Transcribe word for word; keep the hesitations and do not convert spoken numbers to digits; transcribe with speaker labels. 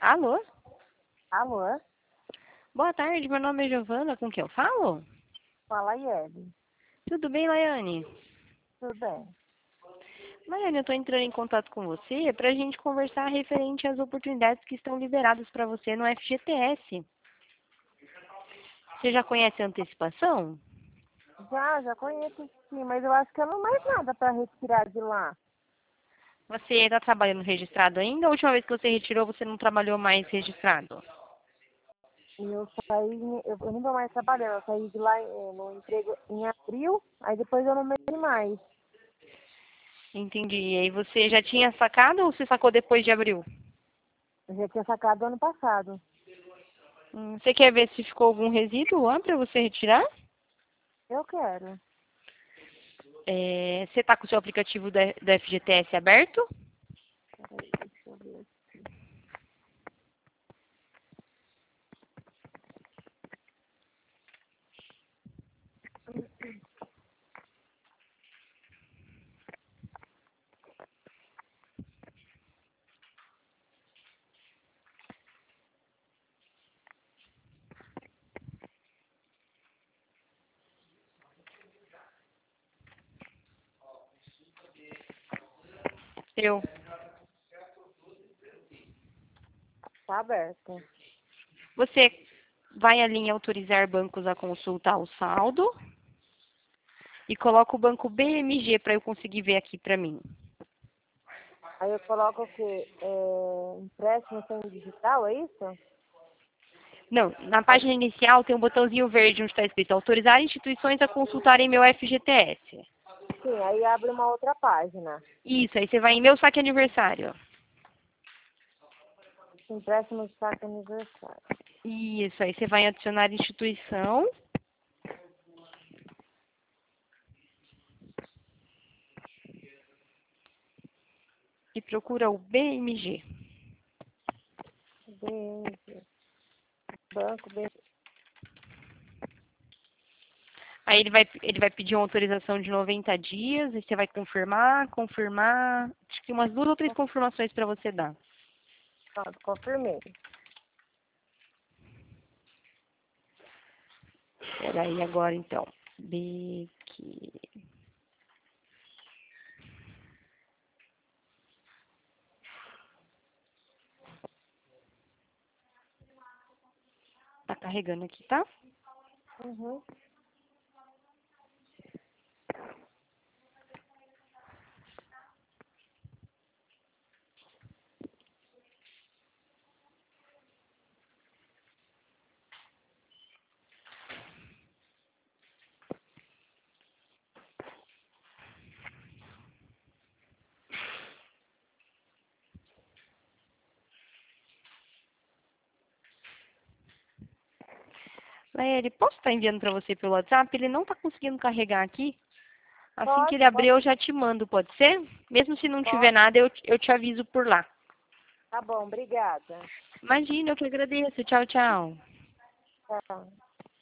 Speaker 1: Alô?
Speaker 2: Alô?
Speaker 1: Boa tarde, meu nome é Giovana, com quem eu falo?
Speaker 2: Fala, Yeli.
Speaker 1: Tudo bem, Laiane?
Speaker 2: Tudo bem?
Speaker 1: Laiane, eu estou entrando em contato com você para a gente conversar referente às oportunidades que estão liberadas para você no F G T S. Você já conhece a antecipação?
Speaker 2: Já, já conheço sim, mas eu acho que eu não mais nada para retirar de lá.
Speaker 1: Você está trabalhando registrado ainda? A última vez que você retirou, você não trabalhou mais registrado?
Speaker 2: E eu saí, eu, eu não tô mais trabalhando, eu saí de lá eh, no emprego em abril, aí depois eu não mexi mais.
Speaker 1: Entendi. E aí você já tinha sacado ou você sacou depois de abril?
Speaker 2: Eu já tinha sacado ano passado.
Speaker 1: Hum, Você quer ver se ficou algum resíduo lá para você retirar?
Speaker 2: Eu quero.
Speaker 1: É, você está com o seu aplicativo da, da F G T S aberto?
Speaker 2: Peraí, deixa eu ver.
Speaker 1: Eu.
Speaker 2: Tá aberto.
Speaker 1: Você vai ali em autorizar bancos a consultar o saldo e coloca o banco B M G para eu conseguir ver aqui para mim.
Speaker 2: Aí eu coloco o quê? É, empréstimo sem digital, é isso?
Speaker 1: Não, na
Speaker 2: Aí,
Speaker 1: página inicial tem um botãozinho verde onde está escrito autorizar instituições a consultarem meu F G T S.
Speaker 2: sim, aí abre uma outra página.
Speaker 1: Isso, aí você vai em meu saque aniversário.
Speaker 2: Empréstimo de saque aniversário.
Speaker 1: Isso, aí você vai em adicionar instituição e procura o B M G.
Speaker 2: B M G. Banco B M G.
Speaker 1: Aí ele vai, ele vai pedir uma autorização de noventa dias, e você vai confirmar, confirmar, acho que umas duas ou três confirmações para você dar.
Speaker 2: Pronto, confirmei.
Speaker 1: Espera aí agora então. B que tá carregando aqui, tá?
Speaker 2: Uhum.
Speaker 1: Laele, posso estar enviando para você pelo WhatsApp? Ele não tá conseguindo carregar aqui. Assim que ele
Speaker 2: Pode,
Speaker 1: abrir,
Speaker 2: pode,
Speaker 1: eu já te mando, pode ser? Mesmo se não tiver
Speaker 2: pode.
Speaker 1: nada, eu, eu te aviso por lá.
Speaker 2: Tá bom, obrigada.
Speaker 1: Imagina, eu que agradeço. Tchau, tchau.
Speaker 2: Tchau.